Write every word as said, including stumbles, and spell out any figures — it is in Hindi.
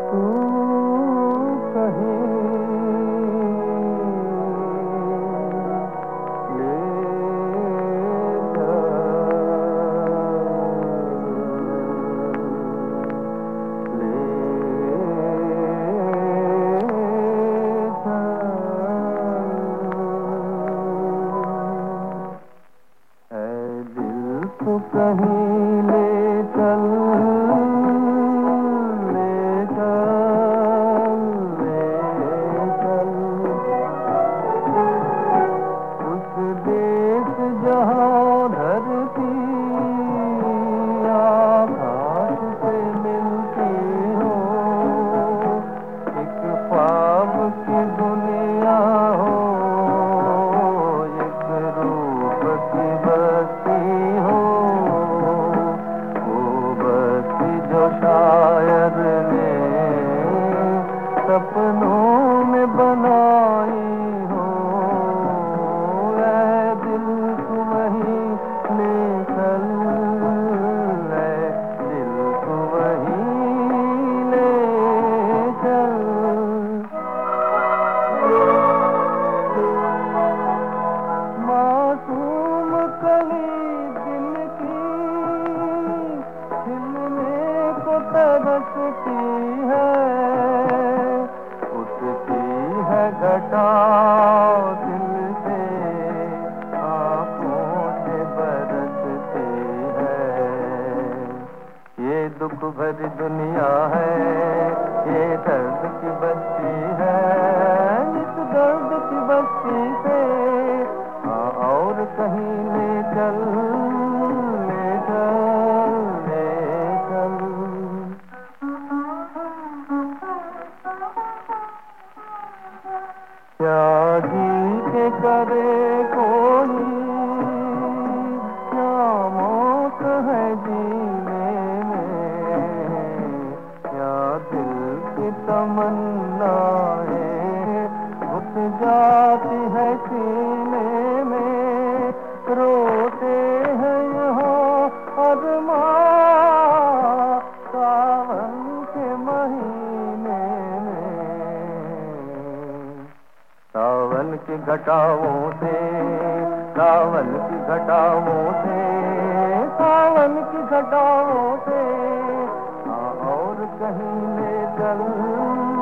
तू कहीं ले जा, ले जा। ऐ दिल तू कहीं ले चल, जहाँ धरती आकाश से मिलती हो, एक ख्वाब की दुनिया हो, एक रूप की बस्ती हो, वो बस्ती जो शायर ने सपनों में बनाई हो। ऐ दिल तू वहीं ले चल, ऐ दिल तू वहीं ले चल। मासूम कली दिल की खिलने को तरसती है, उठती है घटा दिल से, आंखों से बरसती है। ये दुख भरी दुनिया है, ये दर्द की बस्ती है, इस दर्द की बस्ती से हाँ और कहीं ले चल, ले चल, ले चल। क्या जी के करे कोई, क्या मौत है जीने में, क्या दिल की तमन्नाएं घुस जाती है सीने में, रोते हैं यहाँ अरमां सावन के महीने में। सावन की घटाओं से, सावन की घटाओं से, सावन की घटाओं से हाँ और कहीं ले चल।